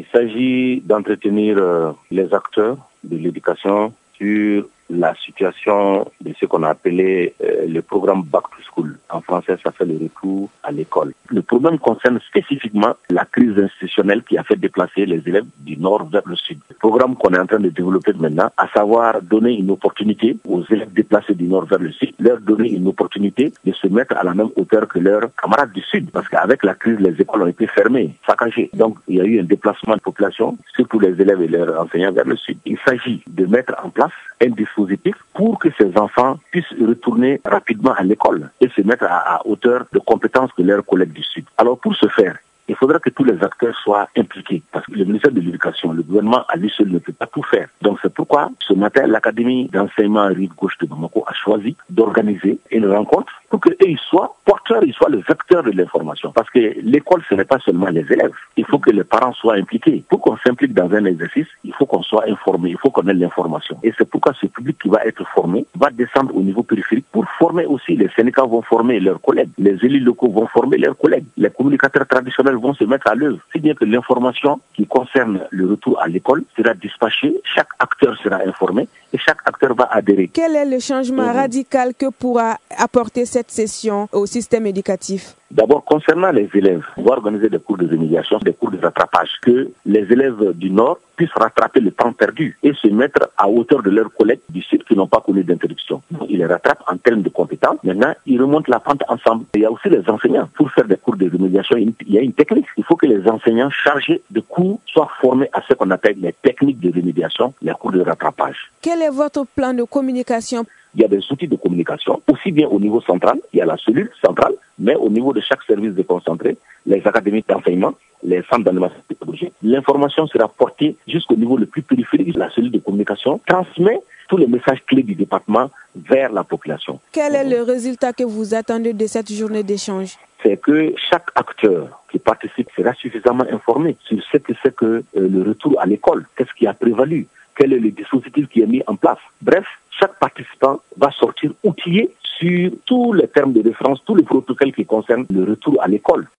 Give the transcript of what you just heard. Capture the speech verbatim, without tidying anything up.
Il s'agit d'entretenir euh, les acteurs de l'éducation sur la situation de ce qu'on a appelé euh, le programme Back to School. En français, ça fait le retour à l'école. Le problème concerne spécifiquement la crise institutionnelle qui a fait déplacer les élèves du nord vers le sud. Le programme qu'on est en train de développer maintenant, à savoir donner une opportunité aux élèves déplacés du nord vers le sud, leur donner une opportunité de se mettre à la même hauteur que leurs camarades du sud. Parce qu'avec la crise, les écoles ont été fermées, saccagées. Donc, il y a eu un déplacement de population, surtout les élèves et leurs enseignants vers le sud. Il s'agit de mettre en place un dispositif pour que ces enfants puissent retourner rapidement à l'école et se mettre à, à hauteur de compétences que leurs collègues du Sud. Alors pour ce faire, il faudra que tous les acteurs soient impliqués parce que le ministère de l'Éducation, le gouvernement à lui seul ne peut pas tout faire. Donc c'est pourquoi ce matin, l'Académie d'enseignement Rive Gauche de Bamako a choisi d'organiser une rencontre pour qu'eux ils soient porteurs, ils soient les acteurs de l'information. Parce que l'école, ce n'est pas seulement les élèves. Il faut que les parents soient impliqués. Pour qu'on s'implique dans un exercice, il faut qu'on soit informé, il faut qu'on ait l'information. Et c'est pourquoi ce public qui va être formé va descendre au niveau périphérique pour former aussi. Les syndicats vont former leurs collègues, les élus locaux vont former leurs collègues, les communicateurs traditionnels vont se mettre à l'œuvre. Si bien que l'information qui concerne le retour à l'école sera dispatchée, chaque acteur sera informé et chaque acteur va adhérer. Quel est le changement mmh. radical que pourra apporter cette session au système éducatif? D'abord, concernant les élèves, on va organiser des cours de rémédiation, des cours de rattrapage, que les élèves du Nord puissent rattraper le temps perdu et se mettre à hauteur de leurs collègues du Sud qui n'ont pas connu d'interruption. Ils les rattrapent en termes de compétences. Maintenant, ils remontent la pente ensemble. Il y a aussi les enseignants. Pour faire des cours de rémédiation, il y a une technique. Il faut que les enseignants chargés de cours soient formés à ce qu'on appelle les techniques de rémédiation, les cours de rattrapage. Quel est votre plan de communication? Il y a des outils de communication, aussi bien au niveau central, il y a la cellule centrale, mais au niveau de chaque service déconcentré, les académies d'enseignement, les centres d'animation pédagogique, l'information sera portée jusqu'au niveau le plus périphérique. La cellule de communication transmet tous les messages clés du département vers la population. Quel est le résultat que vous attendez de cette journée d'échange? C'est que chaque acteur qui participe sera suffisamment informé sur ce que c'est que euh, le retour à l'école, qu'est-ce qui a prévalu, quel est le dispositif qui est mis en place. Bref, chaque participant va sortir outillé sur tous les termes de référence, tous les protocoles qui concernent le retour à l'école.